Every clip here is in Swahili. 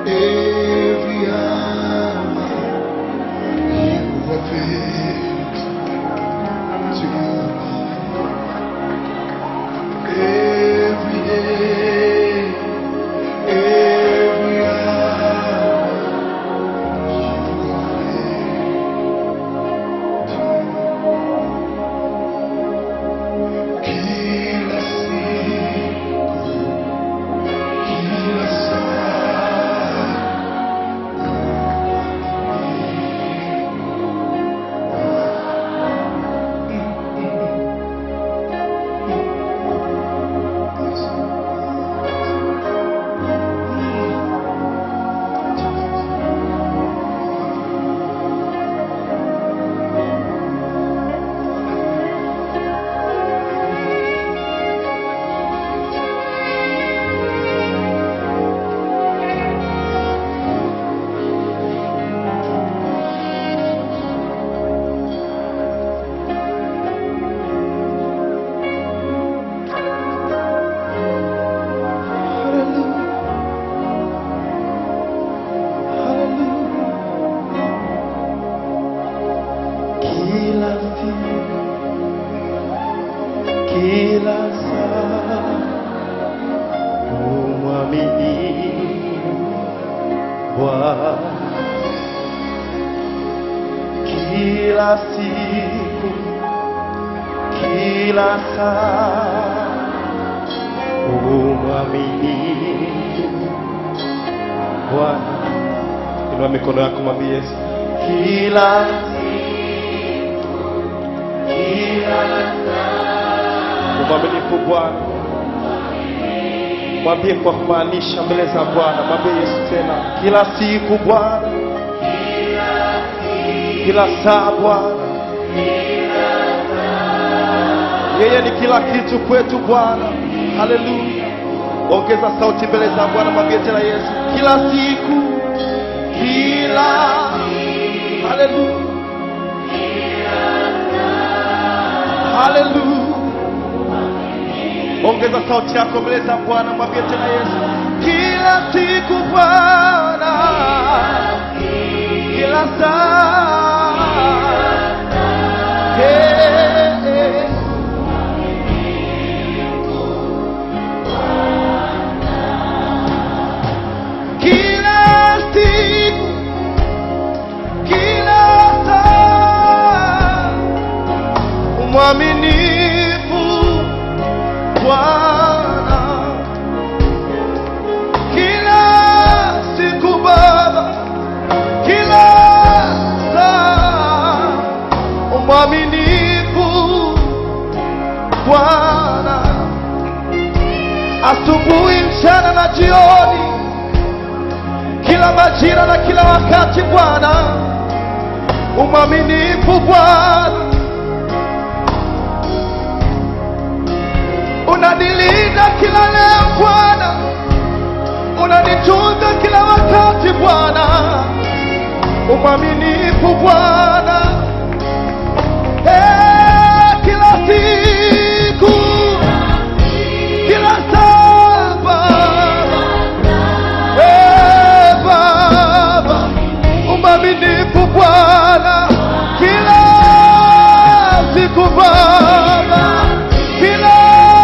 every hour you are faithful to you. Every day, every hour you are faithful to you. Kila siku, kila saa, kila siku, kila saa, umwaminifu Bwana. Kila siku, kila saa, umwaminifu Bwana. Inua mikono yako mwambie Yesu. Kila umwaminifu Bwana. Mwambie kwa kumaanisha mbele za Bwana. Mwambie Yesu tena. Kila siku Bwana, kila saa Bwana, yeye ni kila kitu kwetu Bwana. Haleluya. Ongeza sauti mbele za Bwana. Mwambie tena Yesu. Kila siku, kila, haleluya, haleluya. Ongeza sauti yako mbele za Bwana. Mwambie tena Yesu. Kila siku Bwana, kila saa, kila siku, kila saa, umwaminifu Bwana. Kila siku Baba, kila saa, umwaminifu Bwana. Asubuhi, mchana na jioni, kila majira na kila wakati Bwana, umwaminifu Bwana. Unanilinda kila leo Bwana, unanitunza kila wakati Bwana, umwaminifu Bwana. Kila siku, kila saa Baba, umwaminifu Bwana. Kila siku Baba, kila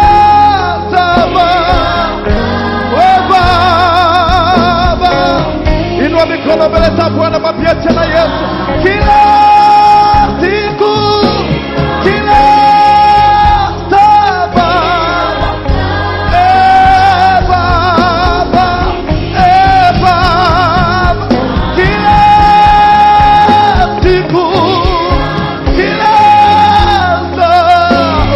mikono mbele za Bwana. Mwambie tena Yesu. Kila siku, kila saa Baba, kila siku, kila saa,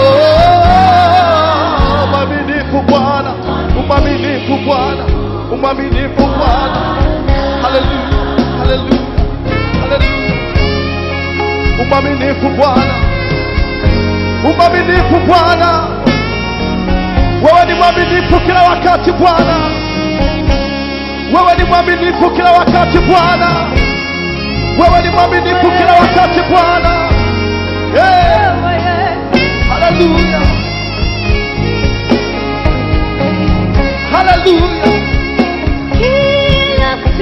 umwaminifu Bwana, umwaminifu Bwana, umwaminifu Bwana. Hallelujah, hallelujah, hallelujah. Umwaminifu Bwana, umwaminifu Bwana. Wewe ni mwaminifu kila wakati Bwana. Wewe ni mwaminifu kila wakati Bwana. Wewe ni mwaminifu kila wakati Bwana. Hallelujah, hallelujah.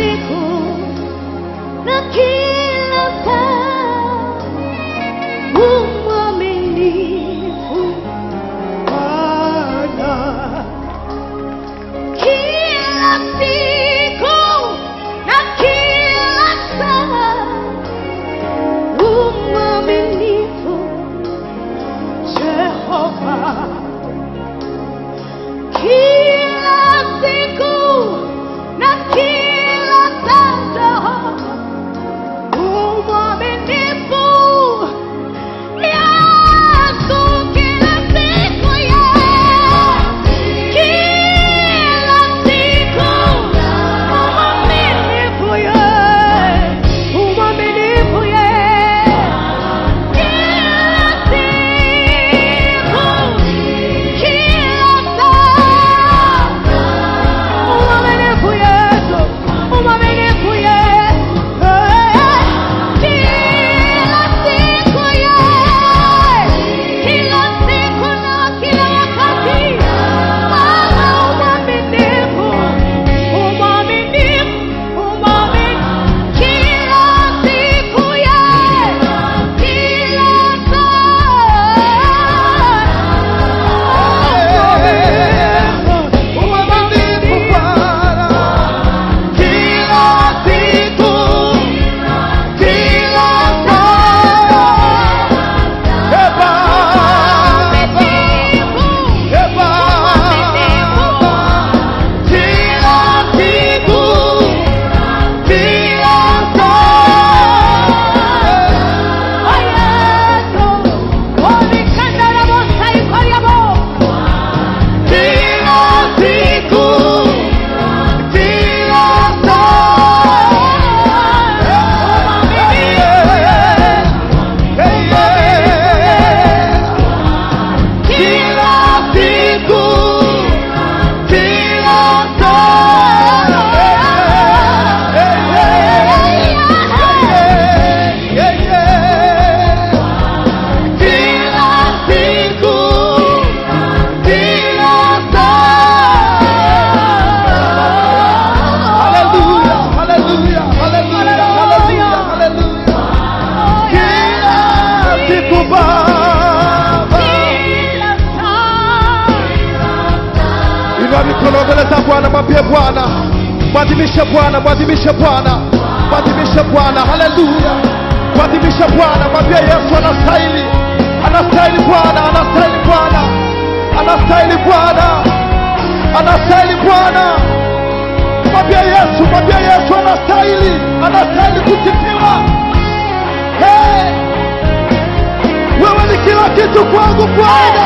Bwana, mwambie Bwana. Mwadhimishe Bwana, mwadhimishe Bwana, mwadhimishe Bwana. Haleluya. Mwadhimishe Bwana, mwambie Yesu anastahili. Anastahili Bwana, anastahili Bwana. Anastahili Bwana. Anastahili Bwana. Mwambie Yesu, mwambie Yesu anastahili. Anastahili kusifiwa. Hey! Wewe ni kila kitu kwangu Bwana.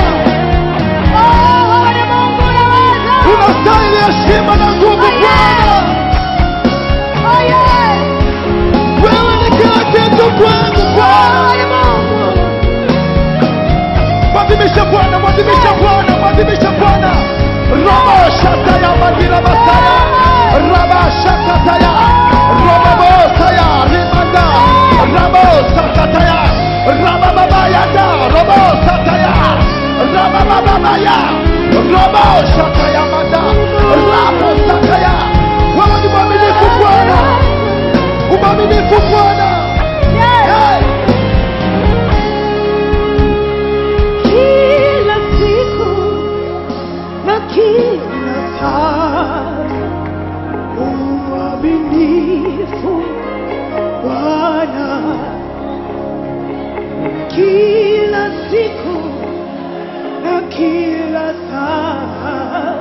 Unastahili heshima na nguvu Bwana. Wewe ni kila kitu kwangu Bwana. Mwadhimishe Bwana, mwadhimishe Bwana, mwadhimishe Bwana. Robo shataya madira basaya. Raba shakataya. Robo saya rimanda. Rabo sakataya. Raba baba yada. Robo sataya. Raba baba ya. Robo shataya manda. Rabo sakaya. Wewe ni mwaminifu Bwana. Mwaminifu Bwana. Hey. Kila siku na kila saa mwaminifu Bwana. Kila siku na kila saa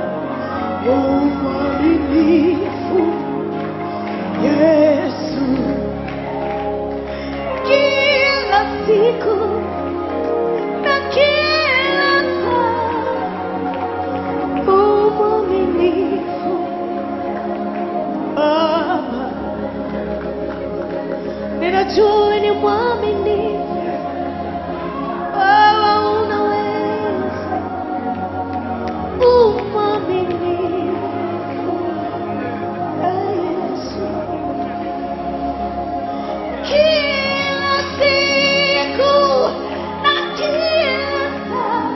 mwaminifu Yesu. Kila siku na kila saa mwaminifu Baba. Ninajua ni mwaminifu Baba, unaweza. Mwaminifu Yesu. Kila siku na kila saa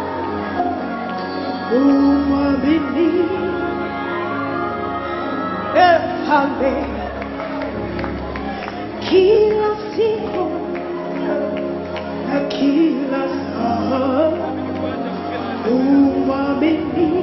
mwaminifu. Mfalme. Kila siku na kila saa mwaminifu.